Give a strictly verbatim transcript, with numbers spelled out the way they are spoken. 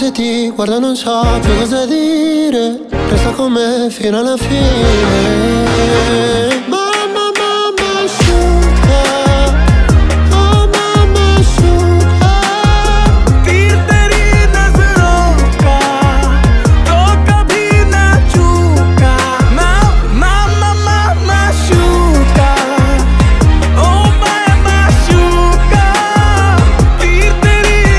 se ti guardo non so più cosa dire. Resta con me fino alla fine.